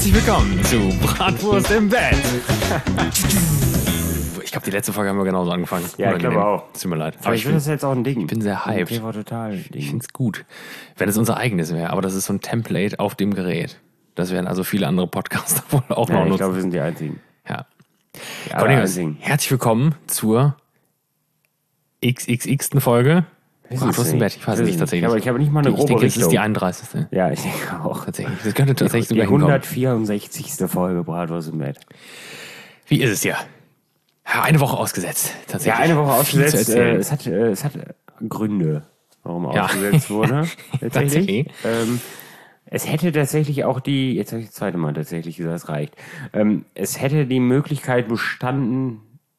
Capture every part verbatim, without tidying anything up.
Herzlich willkommen zu Bratwurst im Bett. Ich glaube, die letzte Folge haben wir genauso angefangen. Ja, ich glaube auch. Tut mir leid. Aber, aber ich finde das jetzt auch ein Ding. Ich bin sehr hyped. Okay, war total ein Ding. Ich finde es gut, wenn es unser eigenes wäre. Aber das ist so ein Template auf dem Gerät. Das werden also viele andere Podcaster wohl auch ja, noch nutzen. Ich glaube, wir nutzen. sind die Einzigen. Ja. Ja, Cornelius, herzlich willkommen zur X X X-ten Folge. Bratwurst im Bett. Ich weiß es nicht tatsächlich. Aber ich habe nicht mal eine ich grobe denke, Richtung. es ist die einunddreißigste Ja, ich denke auch. Tatsächlich. Das könnte tatsächlich die sogar hinkommen. hundertvierundsechzigste Folge Bratwurst im Bett. Wie ist es hier? Ja, eine Woche ausgesetzt. Tatsächlich. Ja, eine Woche Viel zu ausgesetzt. Äh, erzählen. es, hat, äh, es hat Gründe, warum Ja. ausgesetzt wurde. Tatsächlich. Tatsächlich. ähm, es hätte tatsächlich auch die, jetzt habe ich das zweite Mal tatsächlich gesagt, es reicht. Ähm, es hätte die Möglichkeit bestanden,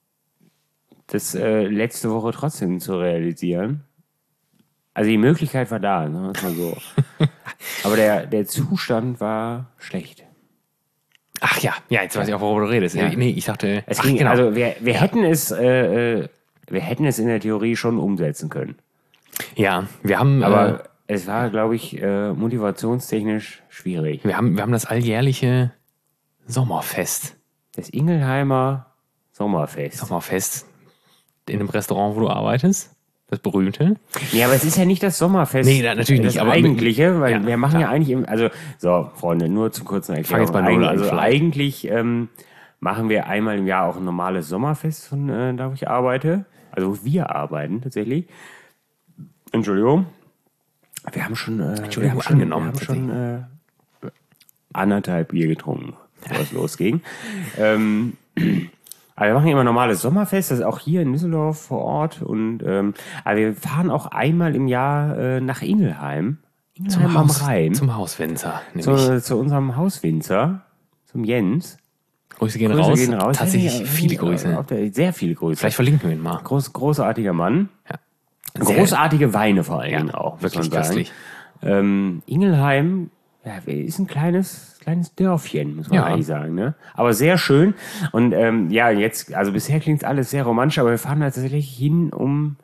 das äh, letzte Woche trotzdem zu realisieren. Also die Möglichkeit war da, sagen wir es mal so. Aber der, der Zustand war schlecht. Ach ja, ja, jetzt weiß ich auch, worüber du redest. Ja. Nee, ich dachte, Es ach, ging, genau. Also wir, wir hätten es, äh, äh, wir hätten es in der Theorie schon umsetzen können. ja, wir haben, Aber äh, es war, glaube ich, äh, motivationstechnisch schwierig. wir haben, wir haben das alljährliche Sommerfest. Das Ingelheimer Sommerfest. Sommerfest in dem Restaurant, wo du arbeitest. Das berühmte. Ja, aber es ist ja nicht das Sommerfest. Nee, natürlich das nicht, aber- eigentliche, weil Ja, wir machen klar. ja eigentlich, im, also so, Freunde, nur zum kurzen Erklärung. jetzt bei Null an, Also vielleicht. eigentlich ähm, machen wir einmal im Jahr auch ein normales Sommerfest, von äh, da wo ich arbeite. Also wo wir arbeiten tatsächlich. Entschuldigung. Wir haben schon, äh, wir haben schon, angenommen, wir haben schon äh, anderthalb Bier getrunken, bevor es losging. Ähm, aber wir machen immer normales Sommerfest, das ist auch hier in Düsseldorf vor Ort. Und ähm, aber wir fahren auch einmal im Jahr äh, nach Ingelheim. Ingelheim Zum, am Haus, Rhein. zum Hauswinzer. Nämlich. Zu, zu unserem Hauswinzer, zum Jens. Grüße gehen Grüße raus. gehen raus. Tatsächlich Ja, viele ja, Grüße. auf der- Sehr viele Grüße. Vielleicht verlinken wir ihn mal. Groß, großartiger Mann. Ja. Sehr- Großartige Weine vor allen Ja, Dingen auch. muss wirklich man sagen. köstlich. Ähm, Ingelheim ja, ist ein kleines, kleines Dörfchen, muss man Ja. eigentlich sagen. Ne? Aber sehr schön. Und ähm, ja, jetzt, also bisher klingt alles sehr romantisch, aber wir fahren da tatsächlich hin, um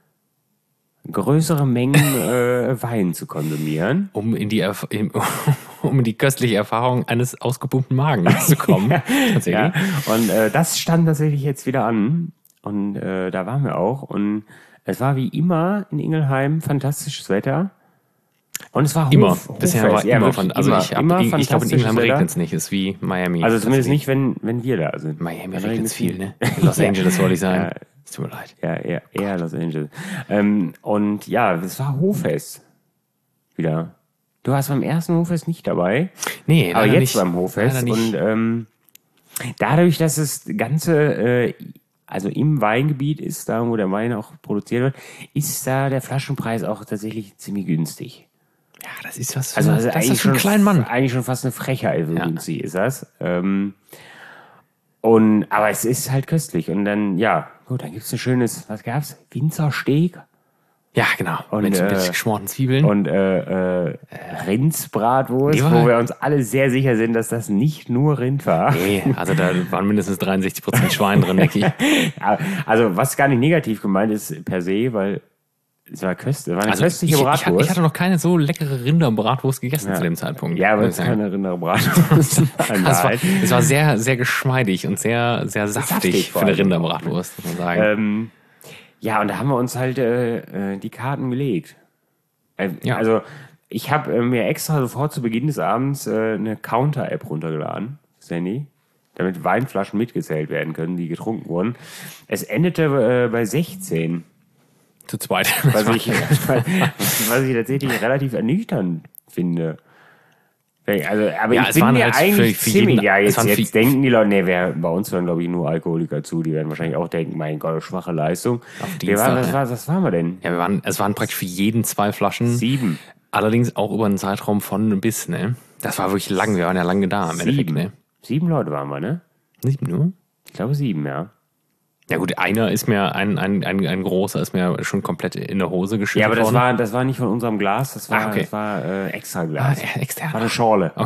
größere Mengen äh, Wein zu konsumieren. Um in die, Erf- in, um in die köstliche Erfahrung eines ausgepumpten Magens zu kommen. Tatsächlich. Ja, und äh, das stand tatsächlich jetzt wieder an. Und äh, da waren wir auch. Und es war wie immer in Ingelheim fantastisches Wetter. Und es war Hof, Immer. Hoffest. Bisher war Ja, immer wirklich von, also immer, ich, hab, immer ich, ich glaube, in fantastisches England Wetter. regnet es nicht. Ist wie Miami. Also zumindest Tatsächlich. nicht, wenn, wenn wir da sind. Miami Dann regnet es viel, ne? nicht. In Los Angeles wollte ich sagen. Ja. Es tut mir leid. Ja, eher, eher Los Angeles. Ähm, und ja, es war Hoffest. Wieder. Du warst beim ersten Hoffest nicht dabei. Nee, Aber leider jetzt nicht. beim Hoffest. Leider nicht. Und ähm, dadurch, dass das Ganze äh, also im Weingebiet ist, da wo der Wein auch produziert wird, ist da der Flaschenpreis auch tatsächlich ziemlich günstig. Ja, das ist was für, Also, also das eigentlich ist für einen schon, kleinen Mann. eigentlich schon fast eine Frechheit, so Ja. günstig ist das. Ähm, und, aber es ist halt köstlich. Und dann, ja, gut, dann gibt's ein schönes, was gab's? Winzersteak Ja, genau. Und, mit, äh, mit geschmorten Zwiebeln. und äh, äh, Rindsbratwurst, Die war- wo wir uns alle sehr sicher sind, dass das nicht nur Rind war. nee, also da waren mindestens dreiundsechzig Prozent Schwein drin, denke ich. Also, was gar nicht negativ gemeint ist per se, weil es war köstlich, war eine Also ich, köstliche ich, Bratwurst. ich hatte noch keine so leckere Rinderbratwurst gegessen zu dem Zeitpunkt. Ja, aber muss es ich ist sagen. keine Rinderbratwurst. In Es war, Wahrheit. es war sehr, sehr geschmeidig und sehr, sehr saftig, Saftig für vor eine allem. Rinderbratwurst, muss man sagen. Ähm, ja, und da haben wir uns halt äh, äh, die Karten gelegt. Äh, Ja. Also, ich habe äh, mir extra sofort zu Beginn des Abends äh, eine Counter-App runtergeladen, das Handy, damit Weinflaschen mitgezählt werden können, die getrunken wurden. Es endete äh, bei sechzehn, Zu zweit. was ich, was ich tatsächlich relativ ernüchternd finde. Also, aber Ja, ich es bin waren mir halt eigentlich für- für ziemlich, jeden- ja, es jetzt, waren jetzt für- denken die Leute, nee, wer, bei uns hören, glaube ich, nur Alkoholiker zu, die werden wahrscheinlich auch denken, mein Gott, schwache Leistung. Wir Dienstag, waren, was, ja. war, was waren wir denn? Ja, wir waren, es waren praktisch für jeden zwei Flaschen. Sieben. Allerdings auch über einen Zeitraum von bis, ne? Das war wirklich lang, wir waren ja lange da im Endeffekt, Sieben. ne? Sieben Leute waren wir, ne? Sieben nur? Ich glaube sieben, ja. Ja gut, einer ist mir, ein, ein, ein, ein großer ist mir schon komplett in der Hose geschüttet Ja, aber das worden. war, das war nicht von unserem Glas, das war, Ah, okay. das war äh, extra Glas. Ah, extern. War eine Schorle. Okay.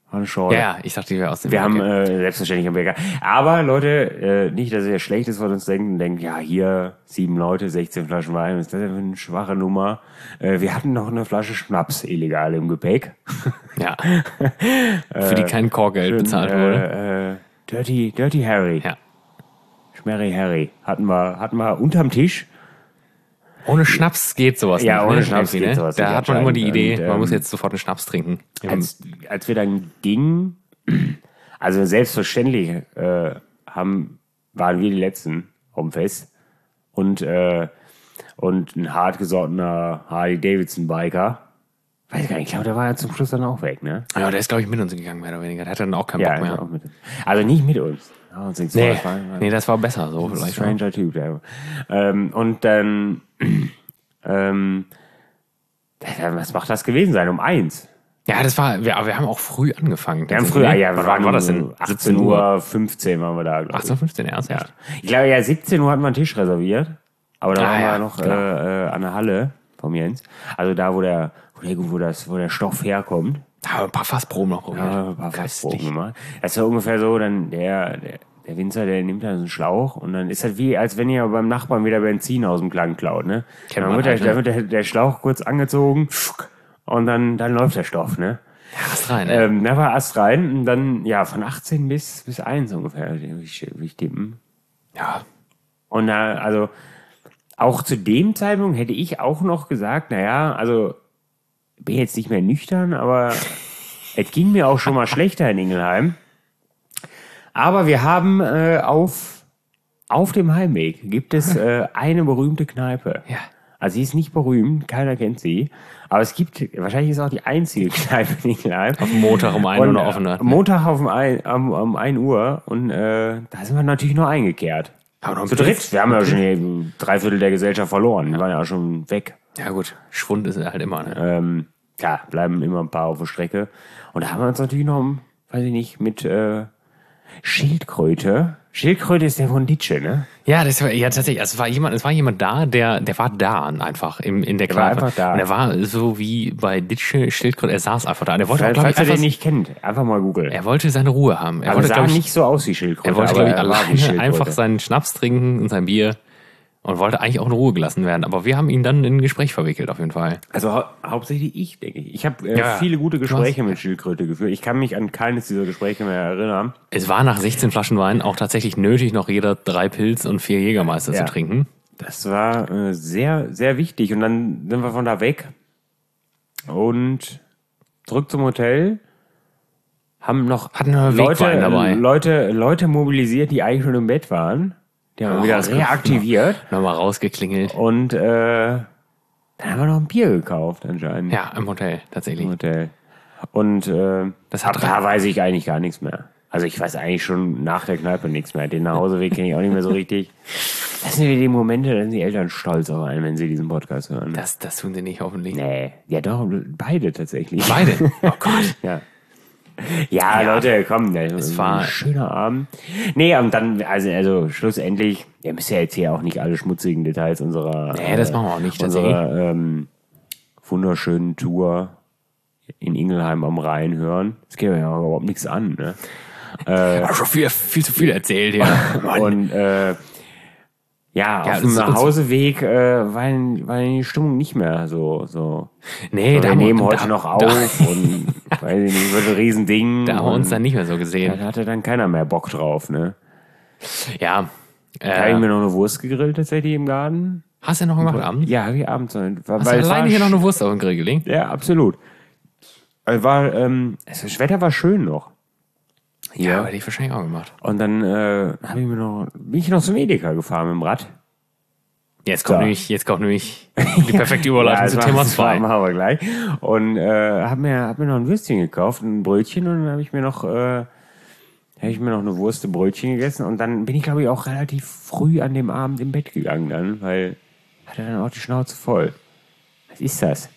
War eine Schorle. Ja, ja, ich dachte, die wäre aus dem Wir haben okay. äh, selbstverständlich haben wir gar. Aber Leute, äh, nicht, dass ihr Schlechtes von uns denkt und denkt, ja, hier sieben Leute, sechzehn Flaschen Wein, was ist das denn für eine schwache Nummer? Äh, wir hatten noch eine Flasche Schnaps illegal im Gepäck. Ja. Für die kein Chorgeld Schön, bezahlt wurde. Äh, äh, Dirty, Dirty Harry. Ja. Schmerry Harry. Hatten wir, hatten wir unterm Tisch. Ohne Schnaps geht sowas Ja, nicht. ohne ne? Schnaps Irgendwie, geht ne? sowas Da nicht hat man immer die Idee, anscheinend. Und, man ähm, muss jetzt sofort einen Schnaps trinken. Als, als wir dann gingen, also selbstverständlich äh, haben, waren wir die Letzten auf dem Fest. Und, äh, und ein hartgesottener Harley-Davidson-Biker. Weiß ich gar nicht, ich glaube, der war ja zum Schluss dann auch weg, ne? Ja, der ist, glaube ich, mit uns gegangen, mehr oder weniger. Der hatte dann auch keinen Ja, Bock mehr. also, auch mit, also nicht mit uns. Ja, uns Nee, das war, nee, das war besser so vielleicht. stranger Typ, der. Ähm, und dann, ähm, was macht das gewesen sein? Um eins? Ja, das war, wir, aber wir haben auch früh angefangen. Wir haben früher, ja, wir Wann waren war das denn? achtzehn Uhr fünfzehn waren wir da, glaube ich. achtzehn Uhr fünfzehn erst? Ja. Ich glaube, ja, siebzehn Uhr hatten wir einen Tisch reserviert. Aber da Ah, waren ja, wir noch klar. äh, äh, an der Halle vom Jens. Also da, wo der, wo der, wo das, wo der Stoff herkommt. Da haben wir ein paar Fassproben noch probiert. Ja, ein paar Köstlich. Fassproben gemacht. Das ist ja ungefähr so, dann der, der, der Winzer, der nimmt dann so einen Schlauch und dann ist das wie, als wenn ihr beim Nachbarn wieder Benzin aus dem Klang klaut, ne? Kennt Dann man wird, der, halt, ne? dann wird der, der Schlauch kurz angezogen und dann, dann läuft der Stoff, ne? Ja, hast rein, ey. Ähm, da war Ast rein und dann, ja, von achtzehn bis, bis eins ungefähr, will ich, will ich tippen. Ja. Und da, also, auch zu dem Zeitpunkt hätte ich auch noch gesagt, naja, also, bin jetzt nicht mehr nüchtern, aber es ging mir auch schon mal schlechter in Ingelheim. Aber wir haben äh, auf, auf dem Heimweg gibt es äh, eine berühmte Kneipe. Ja. Also sie ist nicht berühmt, keiner kennt sie. Aber es gibt, wahrscheinlich ist es auch die einzige Kneipe in Ingelheim. Auf dem Montag um ein Uhr noch offen hat. Montag auf um ein, um, um ein Uhr und äh, da sind wir natürlich nur eingekehrt. Aber noch Zu dritt. Wir haben ja schon die drei Viertel der Gesellschaft verloren. Die waren ja auch schon weg. Ja gut, Schwund ist halt immer, ne? Ähm, ja, bleiben immer ein paar auf der Strecke. Und da haben wir uns natürlich noch, weiß ich nicht, mit äh, Schildkröte. Schildkröte ist der von Ditsche, ne? Ja, das war, ja tatsächlich, also es war jemand, es war jemand da, der, der war da einfach im, in der Der war Kneipe. einfach da. Und er war so wie bei Ditsche Schildkröte, er saß einfach da. Und er wollte, auch, Falls, glaub ich, falls ihr einfach, den nicht kennt, einfach mal googeln. er wollte seine Ruhe haben. Er Aber wollte, sah glaub ich, nicht so aus wie Schildkröte. er wollte, aber glaube ich, er war wie alleine Schildkröte. einfach seinen Schnaps trinken und sein Bier und wollte eigentlich auch in Ruhe gelassen werden. Aber wir haben ihn dann in ein Gespräch verwickelt, auf jeden Fall. Also hau hauptsächlich ich, denke ich. Ich habe äh, Ja, viele gute Gespräche was? mit Schildkröte geführt. Ich kann mich an keines dieser Gespräche mehr erinnern. Es war nach sechzehn Flaschen Wein auch tatsächlich nötig, noch jeder drei Pilz und vier Jägermeister Ja. zu trinken. Das war äh, sehr, sehr wichtig. Und dann sind wir von da weg und zurück zum Hotel. Haben noch Hatten wir Leute, Wegwein dabei. Leute, Leute mobilisiert, die eigentlich schon im Bett waren. Die haben wir wieder rausge- reaktiviert. Nochmal rausgeklingelt. Und äh, dann haben wir noch ein Bier gekauft anscheinend Ja, im Hotel, tatsächlich. im Hotel. Und äh, Das ab hat da weiß ich eigentlich gar nichts mehr. Also ich weiß eigentlich schon nach der Kneipe nichts mehr. Den Nachhauseweg kenne ich auch nicht mehr so richtig. Das sind wieder die Momente, da sind die Eltern stolz auf einen, wenn sie diesen Podcast hören. Das, das tun sie nicht, hoffentlich. Nee, ja doch, beide tatsächlich. Beide? Oh Gott. Ja. Ja, Ja, Leute, komm, es war- ein schöner Abend. Nee, und dann, also, also schlussendlich, ihr müsst ja jetzt hier auch nicht alle schmutzigen Details unserer, Nee, das machen wir auch nicht, unserer ähm, wunderschönen Tour in Ingelheim am Rhein hören. Das geht mir ja überhaupt nichts an, ne? Äh, schon viel, viel zu viel erzählt, ja. Und äh, ja, Ja, auf das dem ist uns- Nachhauseweg äh, war, war die Stimmung nicht mehr so. so. Nee, So, wir haben nehmen da- heute noch da- auf und weiß ich nicht, wird ein Riesending. Da haben wir uns und dann nicht mehr so gesehen. da hatte dann keiner mehr Bock drauf, ne? Ja. Da habe ich Äh, mir noch eine Wurst gegrillt tatsächlich im Garten. hast du noch gemacht abends? Ja, wie abends. War, Hast du weil es alleine war hier noch sch- eine Wurst auf den Grill gelegt? Ja, absolut. Es war, ähm, das Wetter war schön noch. Ja, Ja. hätte ich wahrscheinlich auch gemacht. Und dann äh, habe ich mir noch, bin ich noch zum Edeka gefahren mit dem Rad. Jetzt kommt, So. nämlich, jetzt kommt nämlich die perfekte Überleitung das zu machen- Thema das zwei. machen wir gleich. Und äh, habe mir, hab mir noch ein Würstchen gekauft, ein Brötchen, und dann habe ich mir noch, äh, habe ich mir noch eine Wurst, ein Brötchen gegessen. Und dann bin ich, glaube ich, auch relativ früh an dem Abend im Bett gegangen dann, weil hatte dann auch die Schnauze voll. Was ist das?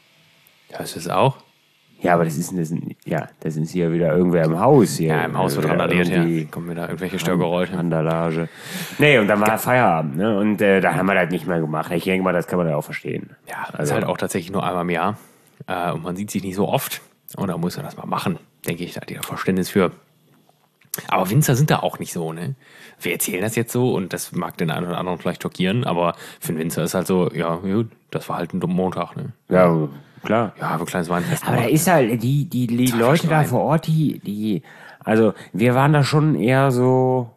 Das ist auch. Ja, aber das ist, das ist, ja, das ist hier wieder irgendwer im Haus. Hier. Ja, im Haus wird Wieder randaliert, ja. irgendwie Kommen wieder irgendwelche Störgeräusche. Randalage. Nee, und dann war Feierabend, ne? Und äh, da haben wir das nicht mehr gemacht. Ich denke mal, das kann man ja auch verstehen. Ja, das Also- ist halt auch tatsächlich nur einmal im Jahr. Äh, und man sieht sich nicht so oft. Und da muss man das mal machen. denke ich, da hat jeder Verständnis für. Aber Winzer sind da auch nicht so, ne? Wir erzählen das jetzt so und das mag den einen oder anderen vielleicht schockieren, aber für einen Winzer ist halt so, ja, gut, das war halt ein dummer Montag, ne? Ja, klar. Ja, ein kleines Weinfest. Aber da ist halt, die, die, die Leute da vor Ort, die, die, also wir waren da schon eher so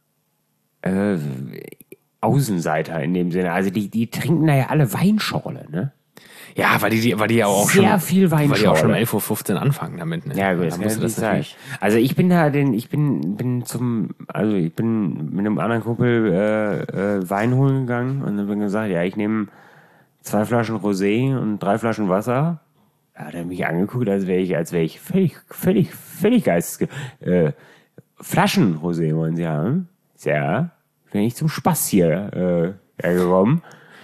äh, Außenseiter in dem Sinne. Also die, die trinken da ja alle Weinschorle, ne? Ja, weil die, die, weil die ja auch Sehr schon, viel Weinschorle. weil die auch schon um elf Uhr fünfzehn anfangen damit, ne? Ja, gut, das da kann musst du das das sein. natürlich. Also ich bin da den, ich bin, bin zum, also ich bin mit einem anderen Kumpel äh, äh, Wein holen gegangen und dann bin gesagt, ja, ich nehme zwei Flaschen Rosé und drei Flaschen Wasser. Da hat er mich angeguckt, als wäre ich, als wäre ich völlig, völlig, völlig geistesge... Äh, Flaschen Rosé wollen Sie haben? Ja, bin ich zum Spaß hier äh, gekommen.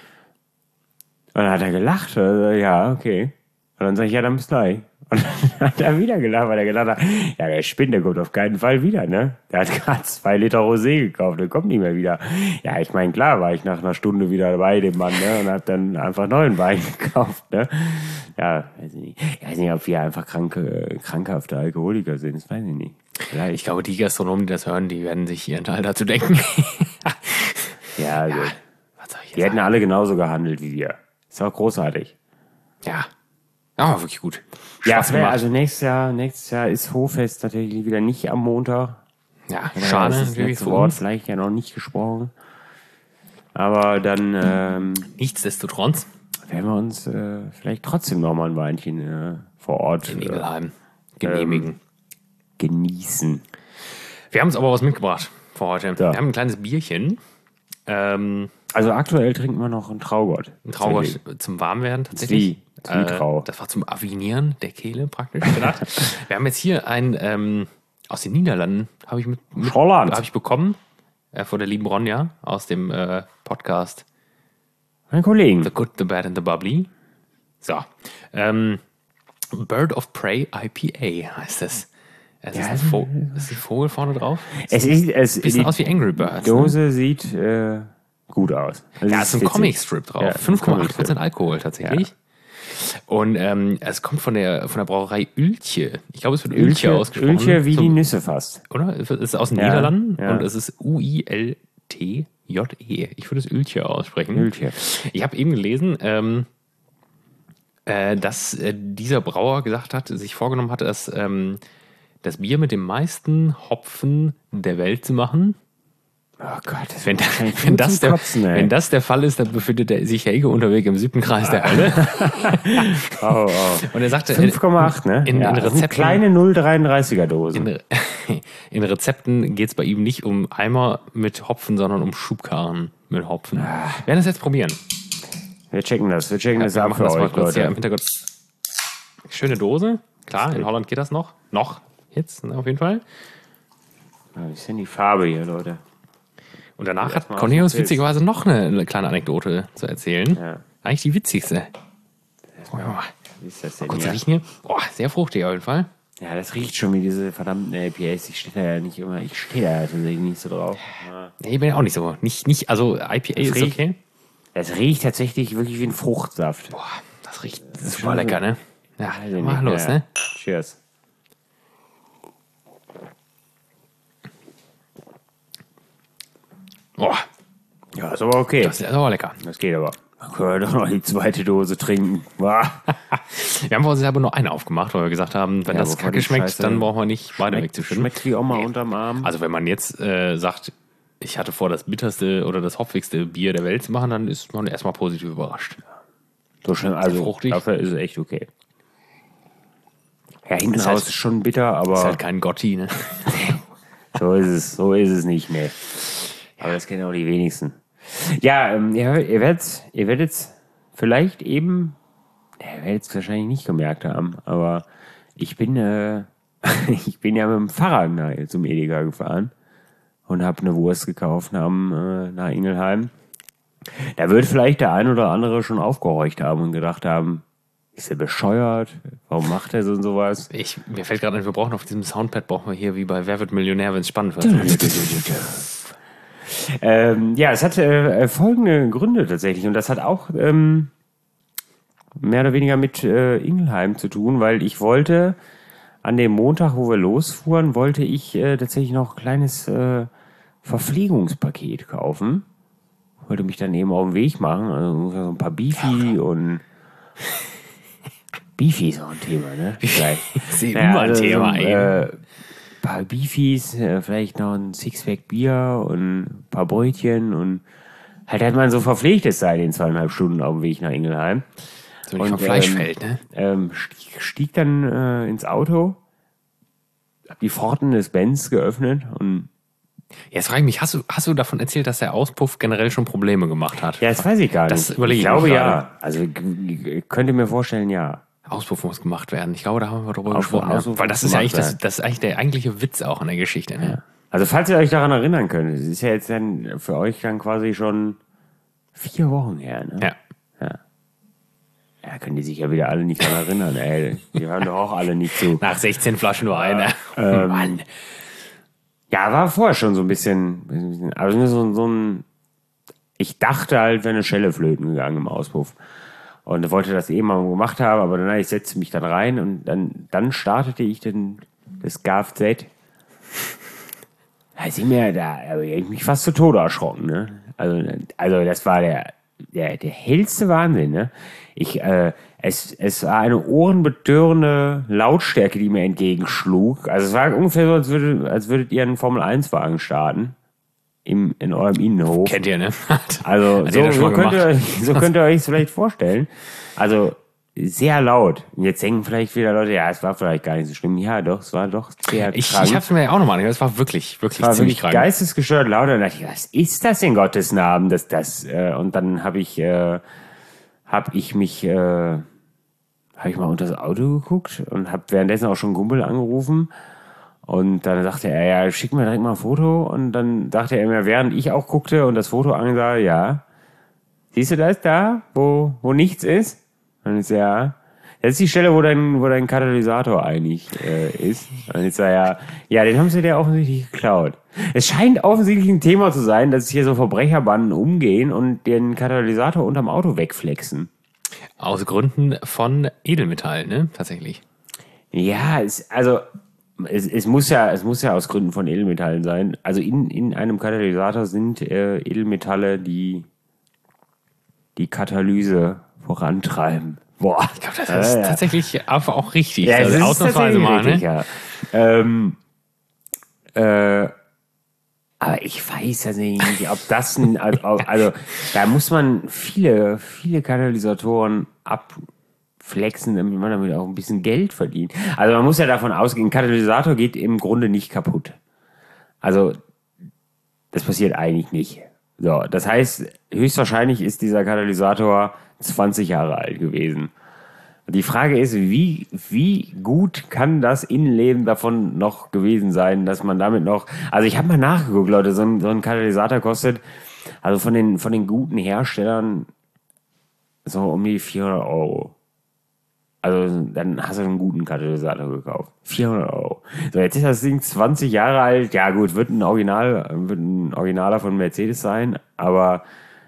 Und dann hat er gelacht. Also, ja, okay. Und dann sage ich, ja, dann bis gleich. Und dann hat er wieder gelacht, weil er gedacht hat, ja, der spinnt, der kommt auf keinen Fall wieder, ne? Der hat gerade zwei Liter Rosé gekauft, der kommt nicht mehr wieder. Ja, ich meine, klar war ich nach einer Stunde wieder bei dem Mann, ne? Und hab dann einfach neuen Wein gekauft, ne? Ja, weiß ich nicht. Ich weiß nicht, ob wir einfach kranke, krankhafte Alkoholiker sind, das weiß ich nicht. Vielleicht. Ich glaube, die Gastronomen, die das hören, die werden sich ihren Teil dazu denken. Ja, also, ja, was soll ich jetzt die hätten alle genauso gehandelt wie wir. Ist auch großartig. Ja. Ja, wirklich gut. Ja, Spaß gemacht. also nächstes Jahr, nächstes Jahr ist Hochfest natürlich wieder nicht am Montag. Ja, Ja, schade. das ist das natürlich letzte für Wort uns. vielleicht ja noch nicht gesprochen. Aber dann ähm, Nichtsdestotrotz werden wir uns äh, vielleicht trotzdem noch mal ein Weinchen äh, vor Ort in äh, Ingelheim genehmigen. genießen. Wir haben uns aber was mitgebracht für heute. Ja. Wir haben ein kleines Bierchen. Ähm, Also aktuell trinken wir noch einen Traugott. ein Traugott zum Warmwerden tatsächlich. Zwie- Zwietrau. Äh, das war zum Avinieren der Kehle praktisch gedacht. Wir haben jetzt hier ein ähm, aus den Niederlanden, habe ich mit, mit Holland. habe ich bekommen äh, von der lieben Ronja aus dem äh, Podcast Mein Kollegen. The Good, The Bad and The Bubbly. So. Ähm, Bird of Prey I P A heißt es. Es ist, ein Vo- ist ein Vogel vorne drauf. Es ist, es, Bisschen die aus wie Angry Birds. Ne? Dose sieht äh, gut aus. Also Ja, es ist ein witzig. Comicstrip drauf. Ja, fünf Komma acht Prozent Comicstrip. Alkohol tatsächlich. Und ähm, es kommt von der, von der Brauerei Ültje. Ich glaube, es wird Ültje, Ülche, ausgesprochen. Ülche wie So, die Nüsse fast. oder? Es ist aus den Ja, Niederlanden ja. und es ist U I L T J E. Ich würde es Ültje aussprechen. Ültje. Ich habe eben gelesen, ähm, äh, dass äh, dieser Brauer gesagt hat, sich vorgenommen hat, das, ähm, das Bier mit dem meisten Hopfen der Welt zu machen. Oh Gott, das Wenn, wahrscheinlich wenn, nur das zum der, Kotzen, ey. wenn das der Fall ist, dann befindet er sich Helge Unterweg im siebten Kreis der Hölle. Oh, oh. Und er sagte, fünf Komma acht, ne? in- in ja, das sind Rezepten- kleine null Komma dreiunddreißiger Dosen. in, in Rezepten geht es bei ihm nicht um Eimer mit Hopfen, sondern um Schubkarren mit Hopfen. Wir werden das jetzt probieren. Wir checken das, wir checken das Wir ab machen für das mal euch, kurz hier im Leute. Hintergrund. Schöne Dose. Klar, in Holland geht das noch. Noch. Jetzt auf jeden Fall. Ja, wie ist denn die Farbe hier, Leute? Und danach hat Erstmal Cornelius auf den Pilz. witzigerweise noch eine, eine kleine Anekdote zu erzählen. Ja. Eigentlich die witzigste. Oh, ja. Wie ist das denn Kurz hier? riechen hier. Boah, sehr fruchtig auf jeden Fall. Ja, das riecht schon wie diese verdammten I P As. Ich stehe da ja nicht immer, ich stehe da ja tatsächlich nicht so drauf. Nee, ich bin ja auch nicht so. Nicht, nicht, also I P A ist riecht- okay. Es riecht tatsächlich wirklich wie ein Fruchtsaft. Boah, das riecht super lecker, ne? Ja, Also mach nicht, los, ja. ne? Cheers. Boah, Ja, ist aber okay. das ist aber lecker. Das geht aber. Dann können wir doch noch die zweite Dose trinken. Wow. Wir haben vor uns selber nur eine aufgemacht, weil wir gesagt haben, wenn Ja, das bevor kacke die schmeckt, Scheiße dann brauchen wir nicht beide Schmeckt, wegzuschütten. schmeckt wie Oma unterm Arm. Also wenn man jetzt äh, sagt, ich hatte vor, das bitterste oder das hopfigste Bier der Welt zu machen, dann ist man erstmal positiv überrascht. So schön, also fruchtig. dafür ist es echt okay. Ja, hinten Ist raus halt- ist schon bitter, aber Ist halt kein Gotti, ne? so ist es, so ist es nicht mehr. Aber das kennen auch die wenigsten. Ja, ähm, ihr, ihr werdet ihr werdet's vielleicht eben, ihr werdet es wahrscheinlich nicht gemerkt haben, aber ich bin, äh, ich bin ja mit dem Fahrrad nach, zum Edeka gefahren und habe eine Wurst gekauft nach, äh, nach Ingelheim. Da wird vielleicht der ein oder andere schon aufgehorcht haben und gedacht haben, ist er bescheuert? Warum macht er so und sowas? Ich, mir fällt gerade ein, wir brauchen auf diesem Soundpad, brauchen wir hier wie bei Wer wird Millionär, wenn es spannend wird. Ähm, ja, es hat äh, folgende Gründe tatsächlich und das hat auch ähm, mehr oder weniger mit äh, Ingelheim zu tun, weil ich wollte an dem Montag, wo wir losfuhren, wollte ich äh, tatsächlich noch ein kleines äh, Verpflegungspaket kaufen. Wollte mich dann eben auf den Weg machen. Also so ein paar Beefy und Beefy ist auch ein Thema, ne? Vielleicht. ist naja, immer ein also Thema, so, äh, paar Beefies, äh, vielleicht noch ein Sixpack Bier und ein paar Brötchen und halt hat man so verpflegtes sein in zweieinhalb Stunden auf dem Weg nach Ingelheim. So nicht vom Fleisch ähm, fällt, ne? Ähm, stieg, stieg dann äh, ins Auto, hab die Pforten des Benz geöffnet und jetzt frage ich mich, hast du, hast du davon erzählt, dass der Auspuff generell schon Probleme gemacht hat? Ja, das weiß ich gar nicht. Das überlege ich glaube ja. Also ich könnte mir vorstellen, ja. Auspuff muss gemacht werden. Ich glaube, da haben wir drüber Auspuff, gesprochen. Auspuff Ja. Weil das ist ja eigentlich, das, das ist eigentlich der eigentliche Witz auch an der Geschichte. Ne? Ja. Also falls ihr euch daran erinnern könnt, es ist ja jetzt dann für euch dann quasi schon vier Wochen her. Ne? Ja. Ja. Ja, können die sich ja wieder alle nicht daran erinnern. Ey. Die waren doch auch alle nicht so. Nach sechzehn Flaschen nur eine. Ähm, Mann. Ja, war vorher schon so ein bisschen, also so, so ein, ich dachte halt, wäre eine Schelle flöten gegangen im Auspuff. Und wollte das eben mal gemacht haben, aber dann ich setzte mich dann rein und dann, dann startete ich dann das Kfz. Da sind mir da, da habe ich mich fast zu Tode erschrocken, ne? Also, also das war der, der, der hellste Wahnsinn, ne? Ich, äh, es, es war eine ohrenbetörende Lautstärke, die mir entgegenschlug. Also es war ungefähr so, als würdet, als würdet ihr einen Formel eins Wagen starten. Im, in eurem Innenhof. Kennt ihr, ne? Also so, so, könnt ihr, euch, so könnt ihr euch es vielleicht vorstellen. Also sehr laut. Und jetzt denken vielleicht wieder Leute, ja, es war vielleicht gar nicht so schlimm. Ja, doch, es war doch sehr Ich, krank. ich hab's mir ja auch nochmal angehört. Es war wirklich, wirklich es war ziemlich wirklich krank. geistesgestört laut. Und dann dachte ich, was ist das in Gottes Namen? Das, das, äh, und dann habe ich, äh, hab ich mich, äh, habe ich mal unter das Auto geguckt und habe währenddessen auch schon Gumpel angerufen. Und dann sagte er, ja, schick mir direkt mal ein Foto. Und dann sagte er mir, während ich auch guckte und das Foto ansah, ja, siehst du das da, wo, wo nichts ist? Und ich so, ja, das ist die Stelle, wo dein, wo dein Katalysator eigentlich äh, ist. Und ich so, ja, ja, den haben sie dir offensichtlich geklaut. Es scheint offensichtlich ein Thema zu sein, dass hier so Verbrecherbanden umgehen und den Katalysator unterm Auto wegflexen. Aus Gründen von Edelmetall, ne? Tatsächlich. Ja, es, also... Es, es, muss ja, es muss ja aus Gründen von Edelmetallen sein. Also in, in einem Katalysator sind äh, Edelmetalle, die die Katalyse vorantreiben. Boah, ich glaube, das ist äh, tatsächlich aber auch richtig. Ja, also das ausnahmsweise mal, richtig, ne? Ja. Ähm, äh, aber ich weiß ja nicht, ob das ein, also, also da muss man viele, viele Katalysatoren ab flexen, damit man damit auch ein bisschen Geld verdient. Also man muss ja davon ausgehen, ein Katalysator geht im Grunde nicht kaputt. Also das passiert eigentlich nicht. So, das heißt, höchstwahrscheinlich ist dieser Katalysator zwanzig Jahre alt gewesen. Die Frage ist, wie, wie gut kann das Innenleben davon noch gewesen sein, dass man damit noch... Also ich habe mal nachgeguckt, Leute, so ein, so ein Katalysator kostet, also von den, von den guten Herstellern, so um die vierhundert Euro. Also dann hast du einen guten Katalysator gekauft. vierhundert Euro. So, jetzt ist das Ding zwanzig Jahre alt. Ja gut, wird ein Original, wird ein Originaler von Mercedes sein, aber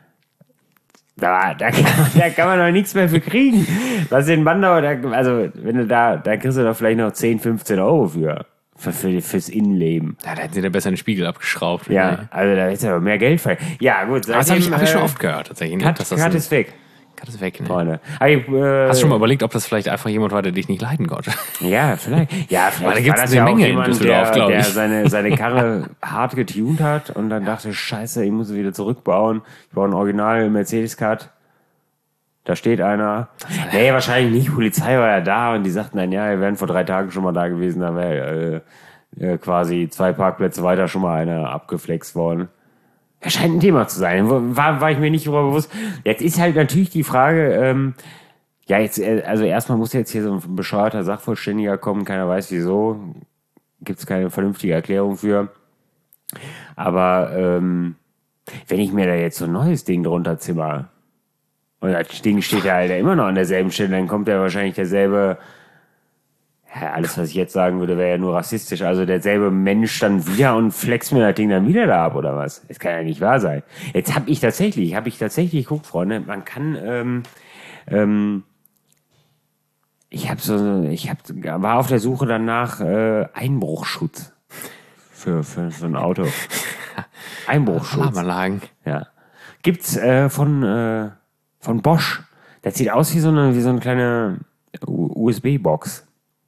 da, da, kann, da kann man doch nichts mehr für kriegen. Was den Mann da, also wenn du da, da kriegst du doch vielleicht noch zehn, fünfzehn Euro für. Für, für, fürs Innenleben. Ja, da hätten sie da besser den Spiegel abgeschraubt. Ja, ne? also da hättest du aber mehr Geld frei. Ja gut. Das habe ich, hab ich schon oft gehört, tatsächlich. Cut, dass das Cut ist weg. Cut ist weg, ne? Freunde. Ich, äh, Hast du schon mal überlegt, ob das vielleicht einfach jemand war, der dich nicht leiden konnte? Ja, vielleicht. Ja, vielleicht Weil da gibt's war das eine ja Menge auch jemand, in Düsseldorf, der, der ich. seine, seine Karre hart getuned hat und dann dachte, scheiße, ich muss sie wieder zurückbauen. Ich brauche einen Original Mercedes-Cut. Da steht einer. Nee, wahrscheinlich nicht. Die Polizei war ja da und die sagten dann, ja, wir wären vor drei Tagen schon mal da gewesen. Da wäre äh, äh, quasi zwei Parkplätze weiter schon mal einer abgeflext worden. Das scheint ein Thema zu sein. War, war ich mir nicht darüber bewusst. Jetzt ist halt natürlich die Frage, ähm, ja, jetzt, also erstmal muss jetzt hier so ein bescheuerter Sachverständiger kommen, keiner weiß wieso. Gibt es keine vernünftige Erklärung für. Aber ähm, wenn ich mir da jetzt so ein neues Ding drunter zimmer und das Ding steht ja halt immer noch an derselben Stelle, dann kommt ja wahrscheinlich derselbe, ja, alles, was ich jetzt sagen würde, wäre ja nur rassistisch. Also derselbe Mensch dann wieder und flext mir das Ding dann wieder da ab, oder was? Das kann ja nicht wahr sein. Jetzt habe ich tatsächlich, habe ich tatsächlich, guck, Freunde, man kann, ähm, ähm, Ich habe so, ich hab, war auf der Suche dann nach äh, Einbruchschutz für, für so ein Auto. Einbruchschutz. Alarmanlagen. Ja. Gibt's äh, von, äh, von Bosch. Das sieht aus wie so eine, wie so eine kleine U S B-Box.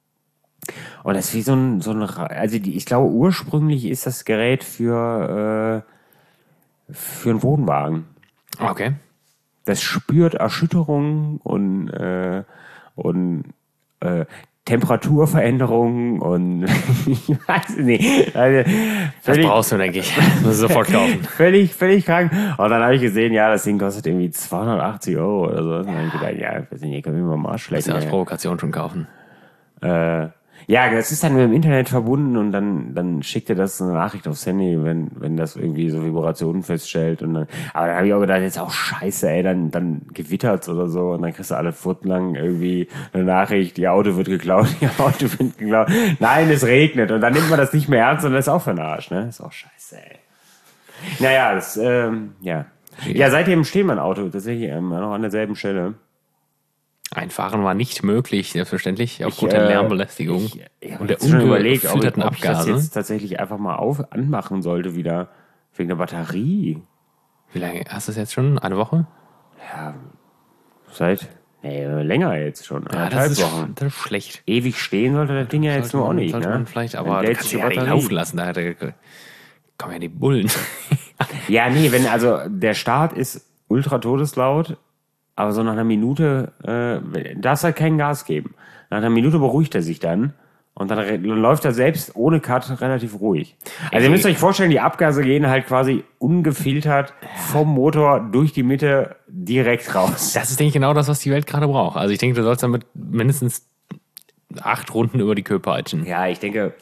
Und das ist wie so ein, so ein also die, ich glaube ursprünglich ist das Gerät für, äh, für einen Wohnwagen. Okay. Das spürt Erschütterungen und, äh, und äh, Temperaturveränderungen und ich weiß nicht. Also, Das brauchst du, denke ich. Das musst du sofort kaufen. völlig, völlig krank. Und dann habe ich gesehen, ja, das Ding kostet irgendwie zweihundertachtzig Euro oder so. Und dann habe ich gedacht, ja, ich weiß nicht, können wir mal Marsch Kannst du als schlecken. Provokation schon kaufen. Äh, ja, das ist dann mit dem Internet verbunden und dann, dann schickt er das eine Nachricht aufs Handy, wenn, wenn das irgendwie so Vibrationen feststellt. Und dann, aber dann habe ich auch gedacht, jetzt auch scheiße, ey, dann, dann gewittert's oder so und dann kriegst du alle Pfoten lang irgendwie eine Nachricht, ihr Auto wird geklaut, ihr Auto wird geklaut. Nein, es regnet und dann nimmt man das nicht mehr ernst und das ist auch für den Arsch, ne? Ist auch scheiße, ey. Naja, das, ähm, ja. Ja, seitdem steht mein Auto tatsächlich ähm, noch an derselben Stelle. Einfahren war nicht möglich, selbstverständlich, aufgrund Ich, der äh, Lärmbelästigung Ich, ich habe und der jetzt schon überlegt, ob ich, ungefütterten ob ich das Abgase. jetzt tatsächlich einfach mal auf, anmachen sollte wieder. Wegen der Batterie. Wie lange hast du es jetzt schon? Eine Woche? Ja, seit nee, länger jetzt schon. Ja, Anderthalb das ist, Wochen. das ist schlecht. Ewig stehen sollte das Ding ja jetzt nur auch nicht. Sollte Ne? man vielleicht, Dann aber du lädt kannst sich ja die nicht Batterie. laufen lassen. Da, da kommen ja die Bullen. Ja, nee, wenn also der Start ist ultra todeslaut, aber so nach einer Minute äh, darfst halt kein Gas geben. Nach einer Minute beruhigt er sich dann und dann, re- dann läuft er selbst ohne Cut relativ ruhig. Also ihr müsst euch vorstellen, die Abgase gehen halt quasi ungefiltert vom Motor durch die Mitte direkt raus. Das ist, denke ich, genau das, was die Welt gerade braucht. Also ich denke, du sollst damit mindestens acht Runden über die Köhe peitschen. Ja, ich denke,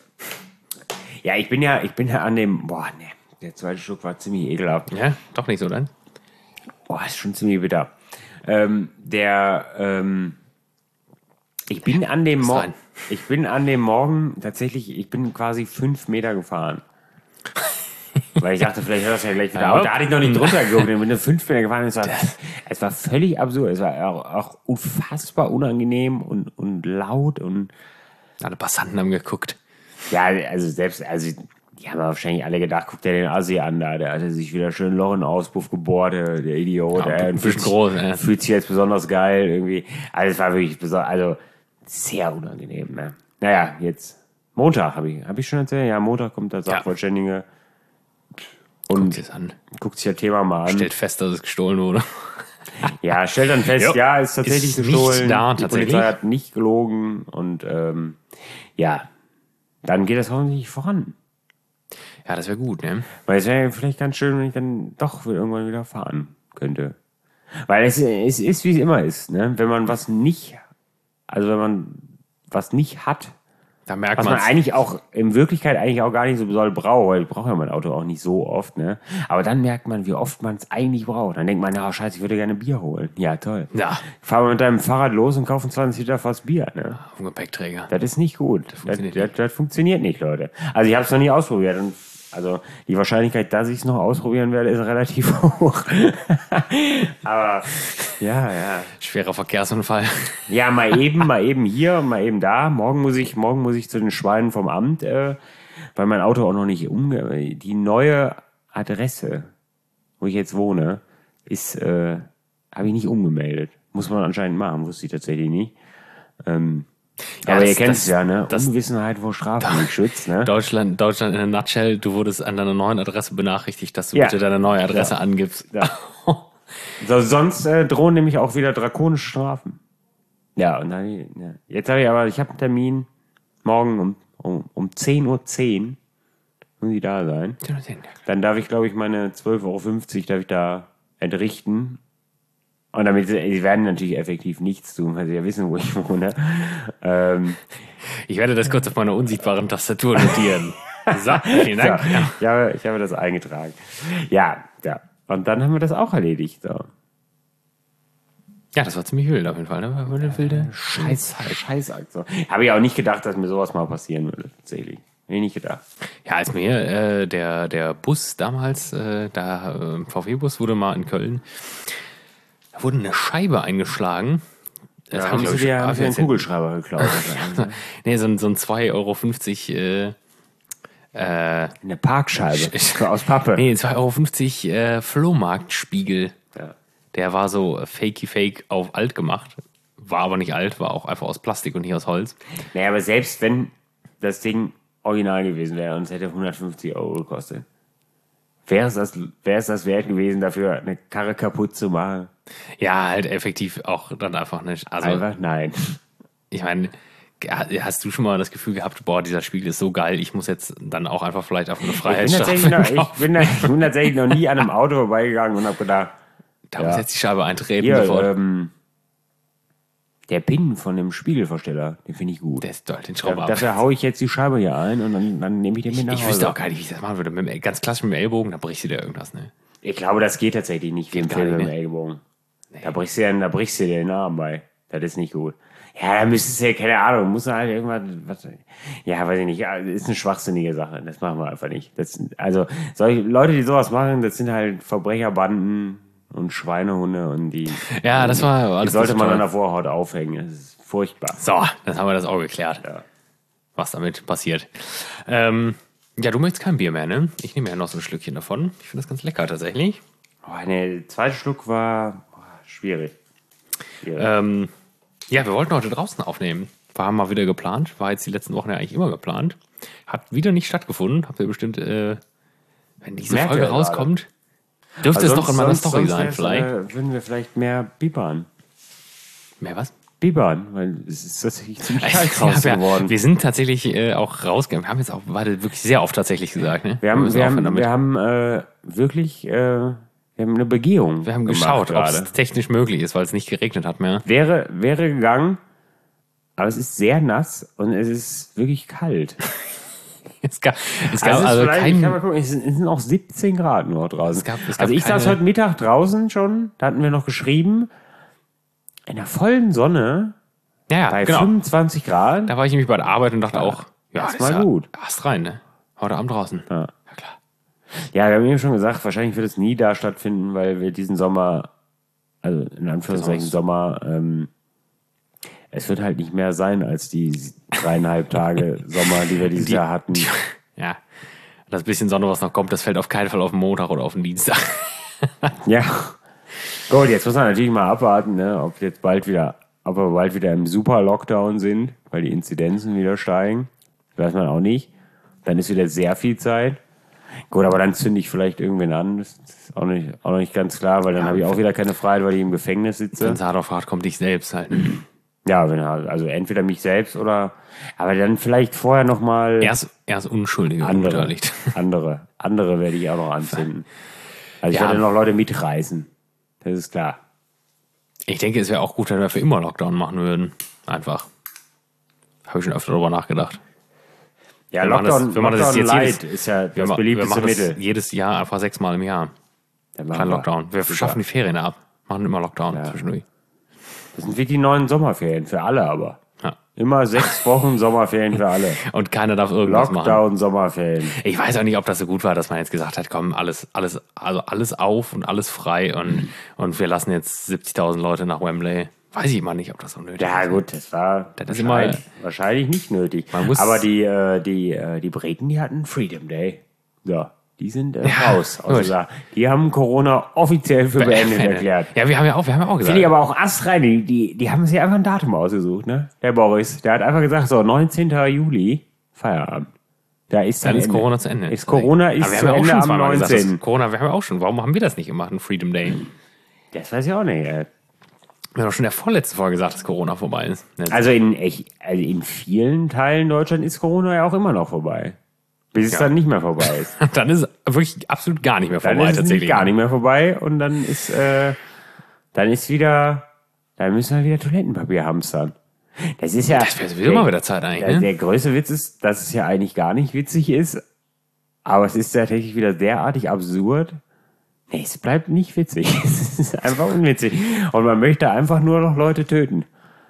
ja, ich bin ja, ich bin ja an dem, boah, ne, der zweite Schluck war ziemlich ekelhaft. Ja, doch nicht so, dann? Boah, ist schon ziemlich bitter. Ähm, der, ähm, ich bin an dem rein. Morgen, ich bin an dem Morgen tatsächlich, ich bin quasi fünf Meter gefahren. Weil ich dachte, vielleicht hört das ja gleich wieder Ja. auf. Da hatte ich noch nicht drunter geguckt. Ich bin fünf Meter gefahren. Es war, es war völlig absurd. Es war auch, auch unfassbar unangenehm und, und laut und Alle Passanten haben geguckt. ja, also selbst, also die haben wahrscheinlich alle gedacht, guck dir den Assi an da, der hatte sich wieder schön Loch in den Auspuff gebohrt, der, der Idiot. Ja, der ein bisschen fühlt, groß, ja. fühlt sich jetzt besonders geil irgendwie. Also es war wirklich besonders, also sehr unangenehm. Ne? Naja, jetzt Montag habe ich, habe ich schon erzählt, ja, Montag kommt der Sachverständige Guckt und es an. guckt sich das Thema mal an. Stellt fest, dass es gestohlen wurde. Ja, stellt dann fest, Jo. ja, ist tatsächlich Ist nicht gestohlen. da, die tatsächlich. Polizei hat nicht gelogen und ähm, ja, dann geht das hoffentlich voran. Ja, das wäre gut, ne? Weil es wäre ja vielleicht ganz schön, wenn ich dann doch irgendwann wieder fahren könnte. Weil es, es ist, wie es immer ist, ne? Wenn man was nicht, also wenn man was nicht hat, Da merkt was man man eigentlich auch in Wirklichkeit eigentlich auch gar nicht so besonders braucht, weil ich brauche ja mein Auto auch nicht so oft, ne? Aber dann merkt man, wie oft man es eigentlich braucht. Dann denkt man, ja, scheiße, ich würde gerne Bier holen. Ja, toll. Ja, Fahr mal mit deinem Fahrrad los und kauf ein zwanzig Liter Fass Bier, ne? auf dem Gepäckträger. Das ist nicht gut. Das funktioniert das, das, das funktioniert nicht, Leute. Also ich habe es noch nie ausprobiert. Und also die Wahrscheinlichkeit, dass ich es noch ausprobieren werde, ist relativ hoch. Aber ja, ja. Schwerer Verkehrsunfall. Ja, mal eben, mal eben hier, mal eben da. Morgen muss ich, morgen muss ich zu den Schweinen vom Amt, äh, weil mein Auto auch noch nicht umge... Die neue Adresse, wo ich jetzt wohne, ist, äh, habe ich nicht umgemeldet. Muss man anscheinend machen, wusste ich tatsächlich nicht. Ähm, Ja, aber das- ihr kennt es das- ja, ne? das- Unwissenheit vor Strafe nicht schützt, ne? Deutschland, Deutschland in a nutshell, du wurdest an deiner neuen Adresse benachrichtigt, dass du Ja. bitte deine neue Adresse Ja. angibst. Ja. So, sonst äh, drohen nämlich auch wieder drakonische Strafen. Ja, und dann, ja. Jetzt habe ich aber, ich habe einen Termin morgen um, um, um zehn Uhr zehn muss ich da sein. Dann darf ich, glaube ich, meine zwölf Euro fünfzig darf ich da entrichten. Und damit, sie werden natürlich effektiv nichts tun, weil sie ja wissen, wo ich wohne. Ähm, Ich werde das kurz auf meiner unsichtbaren Tastatur notieren. So, vielen Dank. so, ich, habe, ich habe das eingetragen. Ja, ja. Und dann haben wir das auch erledigt. So. Ja, das war ziemlich wild auf jeden Fall. Ne? War eine wilde Scheiß, Scheiß Aktion. Habe ich auch nicht gedacht, dass mir sowas mal passieren würde, tatsächlich. Hätte ich nicht gedacht. Ja, als mir äh, der, der Bus damals, äh, da äh, V W-Bus wurde mal in Köln, da wurde eine Scheibe eingeschlagen. Das Da hab haben ich, sie glaub ich, dir hab haben ich sie einen jetzt- Kugelschreiber geklaut. Nee, so ein, so ein zwei Euro fünfzig äh, äh, Eine Parkscheibe aus Pappe. nee, zwei Euro fünfzig äh, Flohmarktspiegel. Ja. Der war so fakey fake auf alt gemacht. War aber nicht alt, war auch einfach aus Plastik und nicht aus Holz. Naja, aber selbst wenn das Ding original gewesen wäre und es hätte hundertfünfzig Euro gekostet, wäre es das, wäre es das wert gewesen, dafür eine Karre kaputt zu machen? Ja, halt effektiv auch dann einfach nicht. Also, Einfach nein. ich meine, hast du schon mal das Gefühl gehabt, boah, dieser Spiegel ist so geil, ich muss jetzt dann auch einfach vielleicht auf eine Ich bin, Freiheitsstrafe tatsächlich noch, ich, laufen. bin, ich bin tatsächlich noch nie an einem Auto vorbeigegangen und habe gedacht, Da ja. muss jetzt die Scheibe eintreten hier, sofort. ähm, der Pin von dem Spiegelversteller, den finde ich gut. Der ist doll, den Schrauber ab. Dafür haue ich jetzt die Scheibe hier ein und dann, dann nehme ich den mit nach Ich Hause. wüsste auch gar nicht, wie ich das machen würde. Mit dem, ganz klassisch mit dem Ellbogen, da brichst du dir irgendwas, ne? Ich glaube, das geht tatsächlich nicht wie im gar Film nicht, mit ne? dem Ellbogen. Da brichst du dir, da brichst du dir den Arm bei. Das ist nicht gut. Ja, da müsstest du ja, keine Ahnung, muss halt irgendwas, was, ja, weiß ich nicht, ja, ist eine schwachsinnige Sache. Das machen wir einfach nicht. Das, also, solche Leute, die sowas machen, das sind halt Verbrecherbanden und Schweinehunde und die, Ja, das war die alles sollte nicht so man toll. an der Vorhaut aufhängen. Das ist furchtbar. So, dann haben wir das auch geklärt, Ja. was damit passiert. Ähm, ja, du möchtest kein Bier mehr, ne? Ich nehme ja noch so ein Schlückchen davon. Ich finde das ganz lecker tatsächlich. Oh, der zweite Schluck war oh, schwierig. schwierig. Ähm, ja, wir wollten heute draußen aufnehmen. War mal wieder geplant. War jetzt die letzten Wochen ja eigentlich immer geplant. Hat wieder nicht stattgefunden. Habt ihr bestimmt, äh, wenn diese Merkt Folge ihr gerade. rauskommt, dürfte es Also doch in meiner sonst- Story sonst sein, wär's, vielleicht. Äh, würden wir vielleicht mehr bibern. Mehr was? Bibern, weil es ist tatsächlich ziemlich kalt Ja, draußen wir, geworden. wir sind tatsächlich äh, auch rausgegangen. Wir haben jetzt auch warte, wirklich sehr oft tatsächlich gesagt. Ne? Wir haben, müssen wir aufhören haben, damit. wir haben äh, wirklich äh, wir haben eine Begehung Wir haben gemacht geschaut, ob gerade. es technisch möglich ist, weil es nicht geregnet hat mehr. Wäre, wäre gegangen, aber es ist sehr nass und es ist wirklich kalt. Es gab, es gab Also, es also, ist vielleicht- ich kann mal kein, gucken, es sind es sind auch siebzehn Grad nur draußen. Es gab- es gab also ich saß keine- heute Mittag draußen schon, da hatten wir noch geschrieben, in der vollen Sonne ja, bei ja, genau. fünfundzwanzig Grad. Da war ich nämlich bei der Arbeit und dachte auch, ja, das ist war ja, gut. Hast rein, ne? Heute Abend draußen. Ja. Ja, klar. Ja, wir haben eben schon gesagt, wahrscheinlich wird es nie da stattfinden, weil wir diesen Sommer, also in Anführungszeichen Genau. Sommer, ähm, es wird halt nicht mehr sein als die dreieinhalb Tage Sommer, die wir dieses Die- Jahr hatten. Ja. Das bisschen Sonne, was noch kommt, das fällt auf keinen Fall auf den Montag oder auf den Dienstag. Ja. Gut, jetzt muss man natürlich mal abwarten, ne, ob jetzt bald wieder, ob wir bald wieder im Super-Lockdown sind, weil die Inzidenzen wieder steigen. Weiß man auch nicht. Dann ist wieder sehr viel Zeit. Gut, aber dann zünde ich vielleicht irgendwen an. Das ist auch nicht, auch noch nicht ganz klar, weil dann habe ich auch wieder keine Freiheit, weil ich im Gefängnis sitze. Wenn es hart auf hart kommt, dich selbst halt. Ja, wenn er, also entweder mich selbst oder, aber dann vielleicht vorher nochmal Erst, erst Unschuldige andere, beteiligt. andere, andere werde ich auch noch anzünden. Also ich Ja. werde noch Leute mitreißen. Das ist klar. Ich denke, es wäre auch gut, wenn wir für immer Lockdown machen würden. Einfach. Habe ich schon öfter darüber nachgedacht. Ja, Wir machen Lockdown, das- wir machen das Lockdown jetzt Light jedes- ist ja Wir, das ma- wir beliebteste machen das Mittel. jedes Jahr einfach sechsmal im Jahr. Dann machen Kein wir. Lockdown. Wir Super. schaffen die Ferien ab. Machen immer Lockdown Ja. zwischendurch. Das sind wie die neuen Sommerferien, für alle aber. Ja. Immer sechs Wochen Sommerferien für alle. Und keiner darf irgendwas machen. Lockdown, Sommerferien. Ich weiß auch nicht, ob das so gut war, dass man jetzt gesagt hat, komm, alles, alles, also alles auf und alles frei und, und wir lassen jetzt siebzigtausend Leute nach Wembley. Weiß ich mal nicht, ob das so nötig Ja ist. gut, das war Das ist wahrscheinlich, immer- wahrscheinlich nicht nötig. Man muss- Aber die, äh, die, äh, die Briten, die hatten Freedom Day. So, die sind äh, raus. aus gut. dieser- die haben Corona offiziell für beendet erklärt. Ja, wir haben ja auch, wir haben ja auch gesagt. Finde ich aber auch astrein. Die, die, die haben sich einfach ein Datum ausgesucht, ne? Der Boris. Der hat einfach gesagt, so, neunzehnten Juli, Feierabend. Da ist dann dann ist Ende. Corona zu Ende. Ist Corona Aber ist wir zu haben ja auch Ende schon am zweimal gesagt, das neunzehnten Corona, wir haben ja auch schon. Warum haben wir das nicht gemacht, ein Freedom Day? Das weiß ich auch nicht. ey. Wir haben doch schon in der vorletzten Folge gesagt, dass Corona vorbei ist. Jetzt- Also in, echt, also in vielen Teilen Deutschland ist Corona ja auch immer noch vorbei. Bis es Ja. dann nicht mehr vorbei ist. dann ist es wirklich absolut gar nicht mehr Dann vorbei, ist es tatsächlich. nicht gar nicht mehr vorbei und dann ist, äh, dann ist wieder, dann müssen wir wieder Toilettenpapier hamstern. Das ist ja. Das wäre sowieso mal wieder Zeit eigentlich, Der, ne? der größte Witz ist, dass es ja eigentlich gar nicht witzig ist, aber es ist tatsächlich wieder derartig absurd. Nee, es bleibt nicht witzig. Es ist einfach unwitzig. Und man möchte einfach nur noch Leute töten.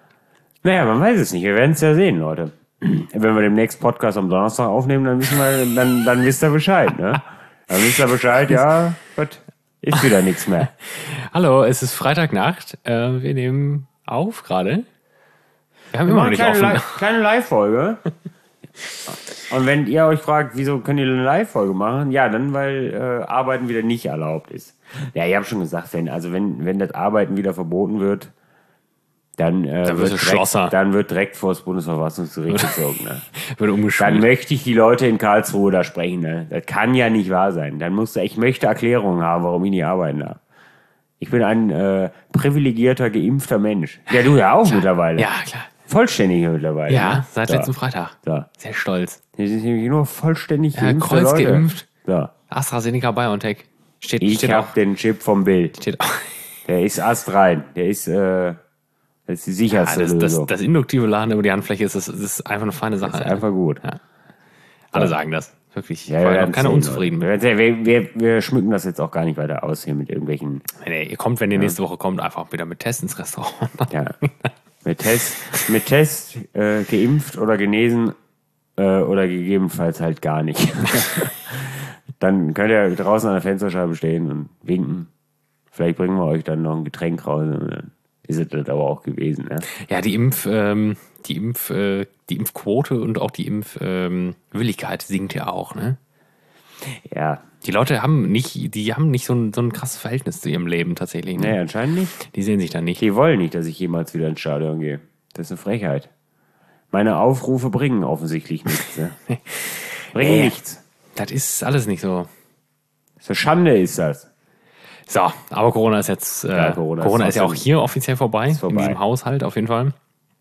Naja, man weiß es nicht. Wir werden es ja sehen, Leute. Wenn wir den nächsten Podcast am Donnerstag aufnehmen, dann wissen wir, dann, dann wisst ihr Bescheid, ne? Dann wisst ihr Bescheid, ja, gut, ist wieder nichts mehr. Hallo, es ist Freitagnacht. Äh, wir nehmen auf gerade? Wir haben Wir immer noch machen nicht eine kleine, offen. Li- kleine Live-Folge. Und wenn ihr euch fragt, wieso könnt ihr eine Live-Folge machen? Ja, dann, weil äh, Arbeiten wieder nicht erlaubt ist. Ja, ich habe schon gesagt, wenn, also wenn, wenn das Arbeiten wieder verboten wird, dann, äh, Dann wird, wird es direkt, Schlosser. dann wird direkt vor das Bundesverfassungsgericht gezogen. Ne? Wird Dann umgeschult. möchte ich die Leute in Karlsruhe da sprechen. Ne? Das kann ja nicht wahr sein. Dann musst du, ich möchte Erklärungen haben, warum ich nicht arbeiten darf. Ich bin ein äh, privilegierter, geimpfter Mensch. Ja, du ja auch mittlerweile. Ja, klar. Vollständig mittlerweile. Ja, ne? seit so. letzten Freitag. So. Sehr stolz. Das sind nämlich nur vollständig Ja, geimpfte Kreuz Leute. geimpft. So. AstraZeneca BioNTech. Steht, Ich steht habe auch. den Chip vom Bild. Steht auch. Der ist astrein. Der ist, äh, das ist die Ja, sicherste das, das, Lösung. das induktive Laden über die Handfläche ist, das ist einfach eine feine Sache. Das ist einfach gut. Ja. Alle sagen das. Wirklich. Ja, Ich war wir noch keiner werden unzufrieden sehen, mit. Leute. Wir, wir, wir schmücken das jetzt auch gar nicht weiter aus hier mit irgendwelchen, Nee, ihr kommt, wenn ihr nächste Woche kommt, einfach wieder mit Test ins Restaurant. ja, mit Test, mit Test äh, geimpft oder genesen äh, oder gegebenenfalls halt gar nicht. Dann könnt ihr draußen an der Fensterscheibe stehen und winken. Vielleicht bringen wir euch dann noch ein Getränk raus. Und dann ist es das aber auch gewesen. Ne? Ja, die Impf, ähm, die Impf, äh, die Impfquote und auch die Impfwilligkeit sinkt ja auch, ne? Ja, Die Leute haben nicht, die haben nicht so ein, so ein krasses Verhältnis zu ihrem Leben tatsächlich. Ne? nee, anscheinend nicht. Die sehen sich da nicht. Die wollen nicht, dass ich jemals wieder ins Stadion gehe. Das ist eine Frechheit. Meine Aufrufe bringen offensichtlich nichts. Ne? Bringen Nee. nichts. Das ist alles nicht so. So eine Schande ist das. So, aber Corona ist jetzt, äh, Ja, Corona Corona, ist ist ja auch trotzdem- hier offiziell vorbei, vorbei. in diesem Haushalt auf jeden Fall.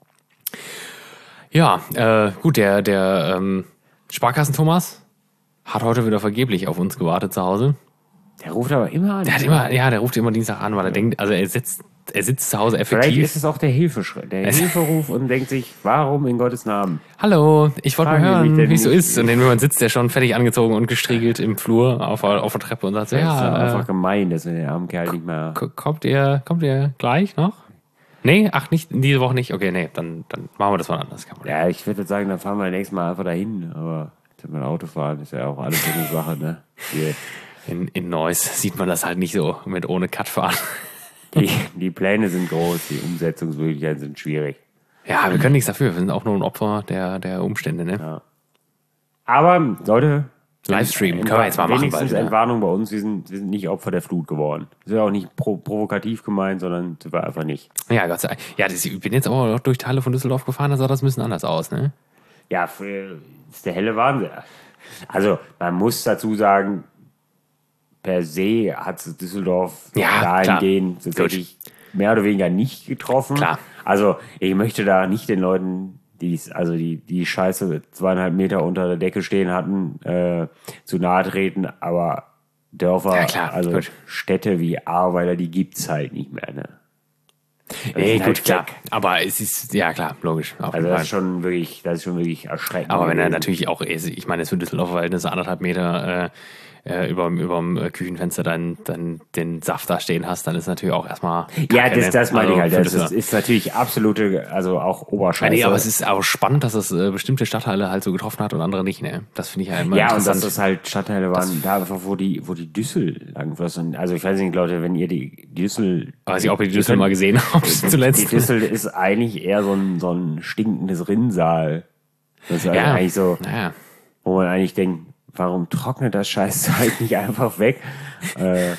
Ja, äh, gut, der, der ähm, Sparkassen-Thomas hat heute wieder vergeblich auf uns gewartet zu Hause. Der ruft aber immer an. Der hat immer, ja, der ruft immer Dienstag an, weil er denkt, also er sitzt, er sitzt zu Hause Vielleicht effektiv. ist es auch der Hilfeschrei, der Hilferuf und denkt sich, warum in Gottes Namen? Hallo, ich wollte mal Fragen Sie mich hören, denn wie es so nicht? ist. Und dann sitzt der schon fertig angezogen und gestriegelt im Flur auf, der- auf der Treppe und sagt so, Das ist doch ja, einfach äh, gemein, dass wir den armen Kerl nicht mehr... k- kommt ihr, kommt ihr gleich noch? Nee, ach, nicht, diese Woche nicht? Okay, nee, dann, dann machen wir das mal anders. Kein Problem. Ja, ich würde sagen, dann fahren wir nächstes Mal einfach dahin. Aber mit dem Autofahren ist ja auch alles so eine Sache, ne? Die, In, in Neuss sieht man das halt nicht so mit ohne Cut fahren. die, die Pläne sind groß, die Umsetzungsmöglichkeiten sind schwierig. Ja, wir können nichts dafür. Wir sind auch nur ein Opfer der, der Umstände, ne? Ja. Aber, Leute... Livestream können wir jetzt mal machen Wenigstens bald, ja. Entwarnung bei uns, wir sind, wir sind nicht Opfer der Flut geworden. Das ist ja auch nicht pro, provokativ gemeint, sondern sind wir einfach nicht. Ja, Gott sei Dank. Ja, das, ich bin jetzt aber noch durch Teile von Düsseldorf gefahren, da sah das ein bisschen anders aus, ne? Ja, für, ist der helle Wahnsinn. Also, man muss dazu sagen, per se hat Düsseldorf Ja, dahingehend klar. tatsächlich mehr oder weniger nicht getroffen. Klar. Also, ich möchte da nicht den Leuten, die also die, die Scheiße zweieinhalb Meter unter der Decke stehen hatten, äh, zu nahe treten, aber Dörfer, Ja, klar, also gut. Städte wie Ahrweiler, die gibt's halt nicht mehr, ne? Die Nee, sind gut, halt klar. weg. Aber es ist, ja klar, logisch. Auf Also jeden das Fall. ist schon wirklich, das ist schon wirklich erschreckend. Aber wenn er gewesen. natürlich auch, ich meine, es für Düsseldorfer Verhältnisse anderthalb Meter äh, äh, über dem Küchenfenster dann, dann den Saft da stehen hast, dann ist natürlich auch erstmal. Ja, Kacke, das, ne? das meine ich Also halt. für Das ist, Düsseldorf. ist natürlich absolute, also auch Ja, Oberscheiße. nee, aber es ist auch spannend, dass es äh, bestimmte Stadtteile halt so getroffen hat und andere nicht, ne? Das finde ich ja immer ja, und interessant. dass das halt Stadtteile waren, da einfach, wo die, wo die Düssel langflossen. Also ich weiß nicht, Leute, wenn ihr die, die Düssel... Weiß ich, ob ihr die Düssel mal gesehen habt Die zuletzt. Düssel ist eigentlich eher so ein, so ein stinkendes Rinnsal. Das ist also Ja, eigentlich so, naja. wo man eigentlich denkt, warum trocknet das Scheißzeug nicht einfach weg? äh,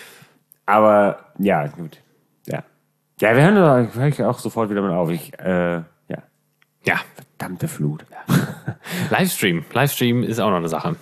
aber ja, gut. Ja. Ja, wir hören da vielleicht auch sofort wieder mal auf. Ich, äh, ja. Ja, Verdammte Flut. Livestream. Livestream ist auch noch eine Sache.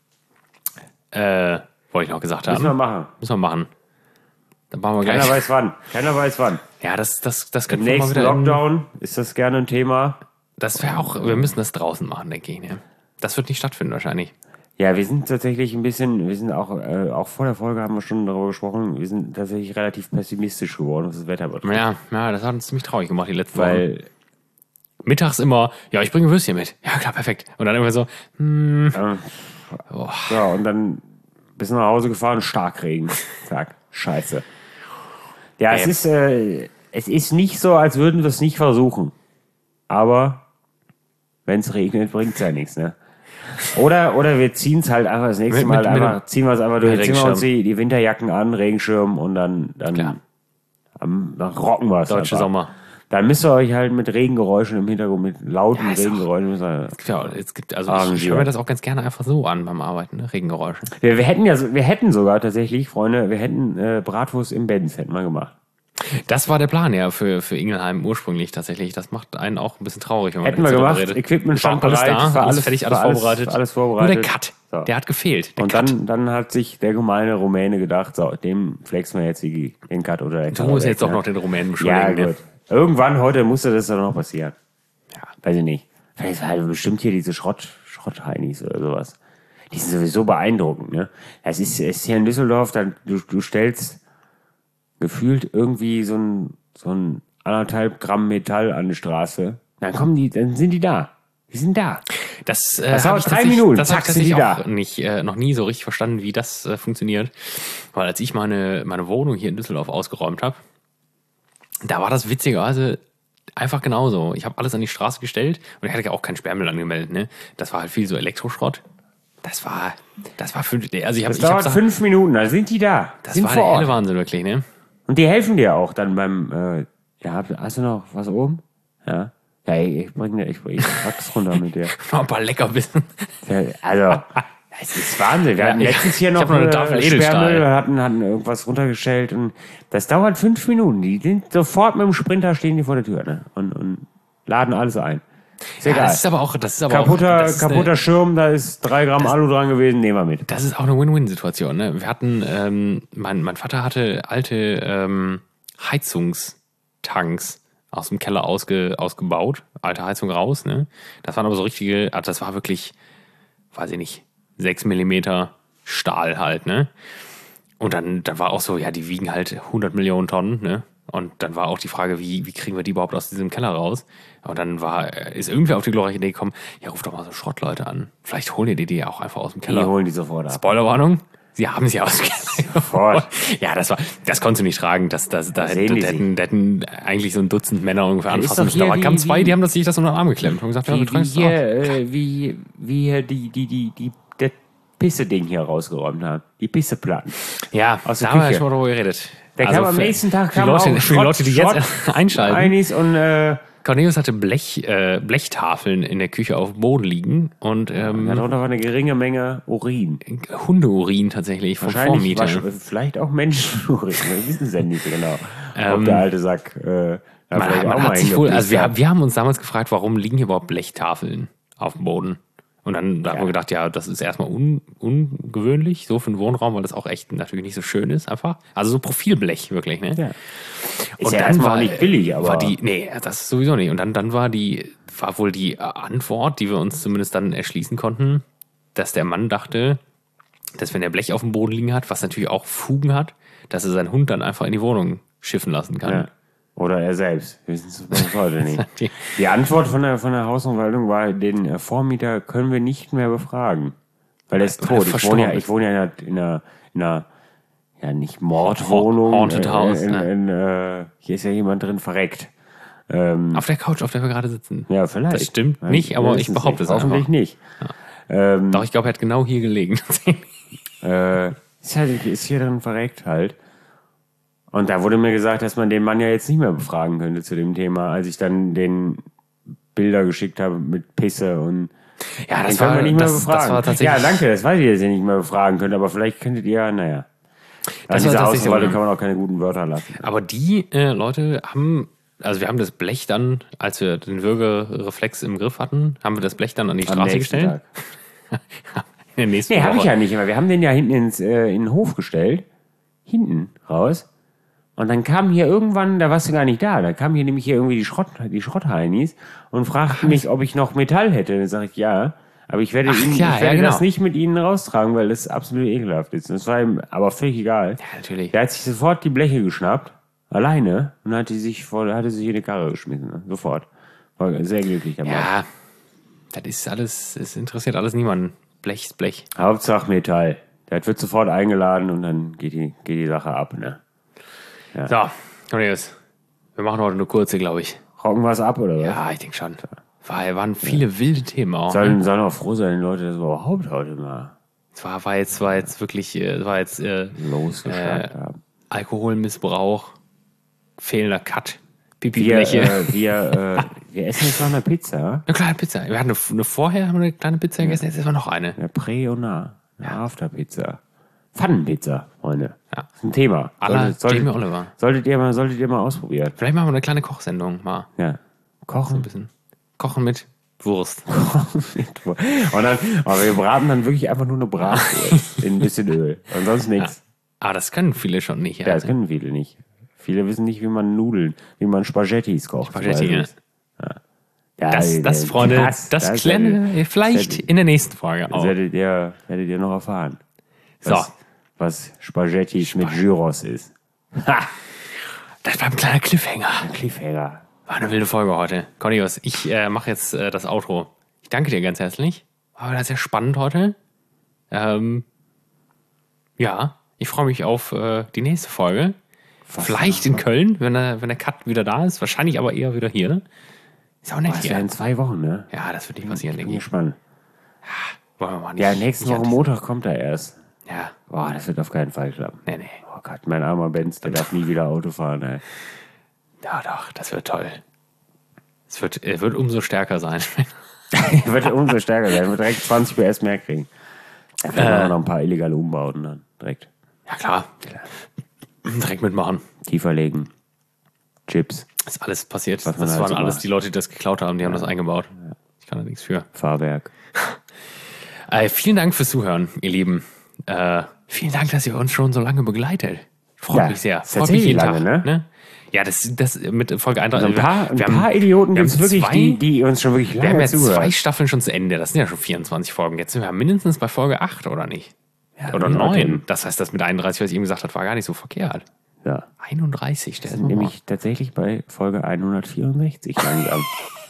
Äh, wollte ich noch gesagt haben. Müssen wir machen. Müssen wir machen. Dann machen wir Keiner gleich. weiß wann. Keiner weiß wann. Ja, das, das, das Im könnten wir mal nächsten wieder. In, Lockdown ist das gerne ein Thema. das wäre auch, wir müssen das draußen machen, denke ich. Ne? Das wird nicht stattfinden wahrscheinlich. Ja, wir sind tatsächlich ein bisschen, wir sind auch, äh, auch vor der Folge haben wir schon darüber gesprochen, wir sind tatsächlich relativ pessimistisch geworden, was das Wetter betrifft. Ja, ja, das hat uns ziemlich traurig gemacht, die letzten Wochen. Weil, Mittags immer, ja, ich bringe Würstchen mit. Ja, klar, perfekt. Und dann immer so, hm, äh, oh, ja, und dann bis nach Hause gefahren, Starkregen. Zack, scheiße. Ja, es Ähm. ist, äh, es ist nicht so, als würden wir es nicht versuchen. Aber wenn es regnet, bringt es ja nichts, ne? Oder, oder wir ziehen es halt einfach das nächste Mit- Mal mit- mit einfach, ziehen wir es einfach durch, mit ziehen wir uns Regenschirm. die, die Winterjacken an, Regenschirm und dann, dann, Klar. dann, dann rocken wir es deutsche einfach. Sommer. Dann müsst ihr euch halt mit Regengeräuschen im Hintergrund, mit lauten Ja, ist auch- Regengeräuschen. müsst ihr- Es gibt ja, es gibt, also Ah, ich, ich höre mir das auch ganz gerne einfach so an beim Arbeiten, ne? Regengeräusche. Wir, wir hätten ja, so- wir hätten sogar tatsächlich, Freunde, wir hätten äh, Bratwurst im Benz hätten wir gemacht. Das war der Plan, ja, für, für Ingelheim ursprünglich tatsächlich. Das macht einen auch ein bisschen traurig, wenn man Hätten wir jetzt darüber gemacht, redet. Equipment stand War alles bereit, da, war alles alles- fertig, alles war alles- vorbereitet. alles vorbereitet. Nur der Cut, So. der hat gefehlt. Der Und Cut. dann, dann hat sich der gemeine Rumäne gedacht, so, dem flexen wir jetzt die, den Cut oder den Du Cut musst weg, jetzt doch ne? noch den Rumänen Ja, beschuldigen. gut. Irgendwann heute musste das dann noch passieren. Ja. Weiß ich nicht. Vielleicht war halt bestimmt hier diese Schrott, Schrottheinis oder sowas. Die sind sowieso beeindruckend, ne? Es ist, es ist hier in Düsseldorf, dann, du, du stellst gefühlt irgendwie so ein, so ein anderthalb Gramm Metall an die Straße. Dann kommen die, dann sind die da. Die sind da. Das, äh, Das hab dauert ich drei tatsächlich- Minuten, Das habe ich zack, sind die tatsächlich auch da. nicht, äh, noch nie so richtig verstanden, wie das äh, funktioniert. Weil als ich meine, meine Wohnung hier in Düsseldorf ausgeräumt habe, da war das witzigerweise einfach genauso. Ich habe alles an die Straße gestellt und ich hatte ja auch keinen Sperrmüll angemeldet. Ne? Das war halt viel so Elektroschrott. Das war, das war fünf, also ich habe, Das ich habe dauert fünf Minuten, dann sind die da. das sind war vor der helle Ort. Wahnsinn wirklich, ne? Und die helfen dir auch dann beim, äh, ja, hab- hast du noch was oben? Ja. Ja, ich, ich bring dir, ich, ich pack's runter mit dir. Noch ein paar Leckerbissen. Ja, also, es ist Wahnsinn. Wir hatten ich- letztens hier ich noch hab noch eine äh, Tafel Edelstahl. Sperrmüll, hatten, hatten irgendwas runtergestellt und das dauert fünf Minuten. Die sind sofort mit dem Sprinter stehen die vor der Tür, ne? Und, und laden alles ein. Ist Ja, egal. das ist aber auch, das ist aber kaputter auch, das ist kaputter eine, Schirm, da ist drei Gramm Alu dran gewesen, nehmen wir mit. das ist auch eine Win-Win-Situation. Ne? Wir hatten, ähm, mein, mein Vater hatte alte ähm, Heizungstanks aus dem Keller ausge, ausgebaut, alte Heizung raus. Ne? Das waren aber so richtige, also das war wirklich, weiß ich nicht, sechs Millimeter Stahl halt. Ne? Und dann, dann war auch so, ja, die wiegen halt hundert Millionen Tonnen. Ne? Und dann war auch die Frage, wie, wie kriegen wir die überhaupt aus diesem Keller raus? Und dann war, ist irgendwer auf die glorreiche Idee gekommen, ja, ruf doch mal so Schrottleute an. Vielleicht holen die die auch einfach aus dem Die Keller. holen die sofort ab. Spoilerwarnung, sie haben sie aus dem Keller. Sofort. Ja, das war, das konntest du nicht tragen. Das, das, da Sehen hätten, die da hätten, da hätten eigentlich so ein Dutzend Männer ungefähr ist anfassen doch müssen. hier Aber wie- kamen zwei, wie- die haben das, sich das unter den Arm geklemmt und gesagt, ja, du Wie, wie trägst es hier, auch. äh, wie, wie hier die, die, die, die, das Pisse-Ding hier rausgeräumt haben. Die Pisseplatten. Ja, aus der da haben wir Küche. schon mal drüber geredet. Der Also kam am für- nächsten Tag für die kam Leute, auch für die Leute, die Schrott- jetzt einschalten. Einis und äh, Cornelius hatte Blech, äh, Blechtafeln in der Küche auf dem Boden liegen und ähm, darunter war eine geringe Menge Urin. Hundeurin tatsächlich vom Wahrscheinlich Vormieter. wasch- vielleicht auch Menschenurin. Wir wissen es ja nicht genau. Ähm, Ob der alte Sack äh, da Man, vielleicht man auch hat mal sich wohl, also wir, hingepisst hat. wir haben uns damals gefragt, warum liegen hier überhaupt Blechtafeln auf dem Boden? Und dann da haben wir gedacht, ja, das ist erstmal un, ungewöhnlich, so für einen Wohnraum, weil das auch echt natürlich nicht so schön ist, einfach. Also so Profilblech, wirklich, ne? Ja. Ist Und ja dann erstmal war auch nicht billig, aber war die, nee, das ist sowieso nicht. Und dann, dann war die, war wohl die Antwort, die wir uns zumindest dann erschließen konnten, dass der Mann dachte, dass wenn er Blech auf dem Boden liegen hat, was natürlich auch Fugen hat, dass er seinen Hund dann einfach in die Wohnung schiffen lassen kann. ja. Oder er selbst. Wir wissen es bis heute nicht. Die- Die Antwort von der, von der Hausverwaltung war, den äh, Vormieter können wir nicht mehr befragen. Weil er ist Weil er tot. Ich verstorben wohne ja, ist. ich wohne ja in einer, in einer, in einer ja nicht Mordwohnung. Haunted House, In, ja. in, äh, hier ist ja jemand drin verreckt. Ähm, Auf der Couch, auf der wir gerade sitzen. ja, vielleicht. Das stimmt Ja, nicht, wir aber ich wissen's behaupte nicht. es einfach. Hoffentlich nicht. Ähm, Doch, ich glaube, er hat genau hier gelegen. äh, ist, halt, ist hier drin verreckt halt. Und da wurde mir gesagt, dass man den Mann ja jetzt nicht mehr befragen könnte zu dem Thema, als ich dann den Bilder geschickt habe mit Pisse und Ja, den das können war, wir nicht mehr das, befragen. das war tatsächlich. ja, danke, das weiß ich, dass ihr nicht mehr befragen könnt, aber vielleicht könntet ihr, naja. An Das dieser war tatsächlich so, Hausverwaltung ne? kann man auch keine guten Wörter lassen. Aber die äh, Leute haben, also wir haben das Blech dann, als wir den Würgereflex im Griff hatten, haben wir das Blech dann an die Am Straße nächsten gestellt. Tag. In der nächsten Nee, habe ich Woche. ja nicht immer. Wir haben den ja hinten ins, äh, in den Hof gestellt. Hinten raus. Und dann kam hier irgendwann, da warst du gar nicht da, da kamen hier nämlich hier irgendwie die, Schrott, die Schrottheinis und fragten mich, ob ich noch Metall hätte. Dann sage ich, ja. Aber ich werde, Ach, ihn, klar, ich werde ja, genau. das nicht mit ihnen raustragen, weil das absolut ekelhaft ist. Das war ihm aber völlig egal. Ja, natürlich. Der hat sich sofort die Bleche geschnappt, alleine, und hat die sich vor, hatte sich in die Karre geschmissen. Ne? Sofort. War sehr glücklich dabei. Ja, das ist alles, es interessiert alles niemanden. Blech ist Blech. Hauptsache Metall. Der wird sofort eingeladen und dann geht die, geht die Sache ab. Ne? So, Cornelius, wir machen heute eine kurze, glaube ich. Rocken wir es ab, oder was? Ja, ich denke schon. War, waren viele wilde Themen auch. Ne? Sollen, sollen auch froh sein, die Leute, dass wir überhaupt heute mal Es war, war, jetzt, war jetzt wirklich, äh, war jetzt äh, losgeschlagen Äh, haben. Alkoholmissbrauch, fehlender Cut, Pipi-Bleche. Wir, äh, wir, äh, wir essen jetzt noch eine Pizza. Eine kleine Pizza. Wir hatten eine, eine vorher haben wir eine kleine Pizza gegessen, jetzt essen wir noch eine. Eine Prä- und eine, eine Afterpizza. Pfannenpizza, Freunde. Ja. Das ist ein Thema. À la Solltet, Jamie solltet, Oliver. solltet, ihr mal, solltet ihr mal ausprobieren. Vielleicht machen wir eine kleine Kochsendung mal. Ja. Ein Kochen. bisschen. Kochen mit Wurst. und dann, aber wir braten dann wirklich einfach nur eine Bratwurst in ein bisschen Öl. Und sonst nichts. Aber das können viele schon nicht. Ja, das können viele nicht. Viele wissen nicht, wie man Nudeln, wie man Spaghettis kocht. Spaghetti, ja. Ja, Das, das, Freunde, das, das, das klären wir vielleicht werdet, in der nächsten Folge das auch. werdet ihr, werdet ihr noch erfahren. So. Was, was Spaghetti mit Gyros ist. Ha! Das war ein kleiner Cliffhanger. Ein Cliffhanger. War eine wilde Folge heute. Cornelius, ich äh, mache jetzt äh, das Outro. Ich danke dir ganz herzlich. War wieder sehr spannend heute. Ähm, ja, ich freue mich auf äh, die nächste Folge. Was vielleicht in Köln, wenn der, wenn der Cut wieder da ist. Wahrscheinlich aber eher wieder hier. Ist auch nett das hier. wäre in zwei Wochen, ne? Ja, das wird nicht passieren, ich denke bin ich. gespannt. Wollen wir mal nicht, Ja, nächste nicht Woche Montag kommt er erst. Ja. Boah, das wird auf keinen Fall klappen. Nee, nee. Oh Gott, mein armer Benz, der darf nie wieder Auto fahren, ey. Ja, doch, das wird toll. Es wird, er wird umso stärker sein. Er wird umso stärker sein. Er wird direkt zwanzig P S mehr kriegen. Er wird äh, noch ein paar illegale Umbauten dann. Direkt. Ja, klar. klar. Direkt mitmachen. Tiefer legen. Chips. Das ist alles passiert. Was Das halt waren so alles macht. Die Leute, die das geklaut haben. Die haben Ja. das eingebaut. Ja. Ich kann da nichts für. Fahrwerk. Äh, vielen Dank fürs Zuhören, ihr Lieben. Äh, vielen Dank, dass ihr uns schon so lange begleitet. Freut Ja, mich sehr. ist Freut mich jeden tatsächlich lange, Tag. Ne? Ja, das, das mit Folge Also einunddreißig. ein paar, ein wir paar haben, Idioten wir gibt es haben wirklich, zwei- die, die uns schon wirklich Wir haben lange jetzt zuhören. zwei Staffeln schon zu Ende. Das sind ja schon vierundzwanzig Folgen. Jetzt sind wir mindestens bei Folge acht, oder nicht? Ja, Oder ja, neun. Das heißt, das mit einunddreißig, was ich eben gesagt habe, war gar nicht so verkehrt. Ja. einunddreißig, der Wir sind nämlich tatsächlich bei Folge hundertvierundsechzig langsam.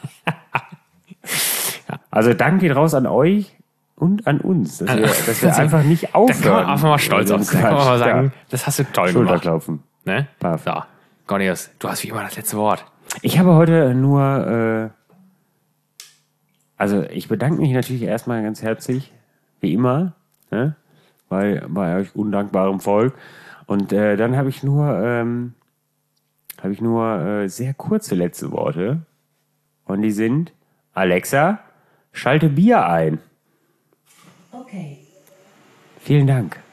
Also Dank geht raus an euch und an uns, dass wir, dass wir einfach nicht Da kann aufhören. man einfach mal stolz auf sein. Da kann man mal sagen, Ja. das hast du toll gemacht. Schulterklopfen. Ne? Paff. So, Cornelius, du hast wie immer das letzte Wort. Ich habe heute nur, äh, also ich bedanke mich natürlich erstmal ganz herzlich, wie immer, ne? bei, bei euch undankbarem Volk. Und äh, dann habe ich nur, ähm, habe ich nur äh, sehr kurze letzte Worte. Und die sind, Alexa, schalte Bier ein. Okay. Vielen Dank.